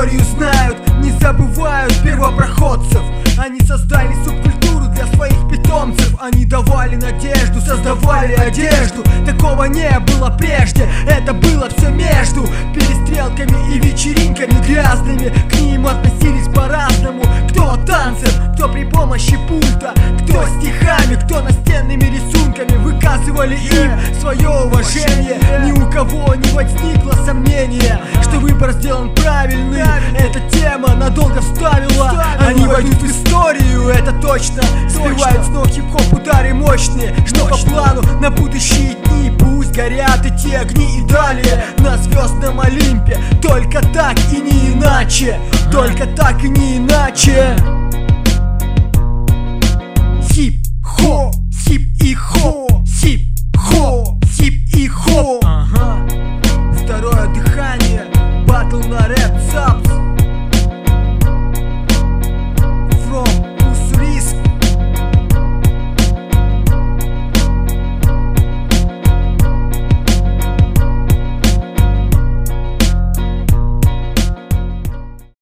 историю знают, не забывают первопроходцев. Они создали субкультуру для своих питомцев. Они давали надежду, создавали одежду. Такого не было прежде, это было все между перестрелками и вечеринками грязными. К ним относились по-разному. Кто танцем, кто при помощи пульта, кто стихами, кто настенными рисунками. Выказывали им свое уважение. Ни у кого не возникло сомнения, что выбор сделан правильный. Эта тема надолго вставила. Они войдут в историю, это точно. Сбивают с ног хип-хоп удары мощные. Что по плану на будущие дни? Пусть горят эти огни и далее на звездном Олимпе. Только так и не иначе. Только так и не иначе. Хип-хоп.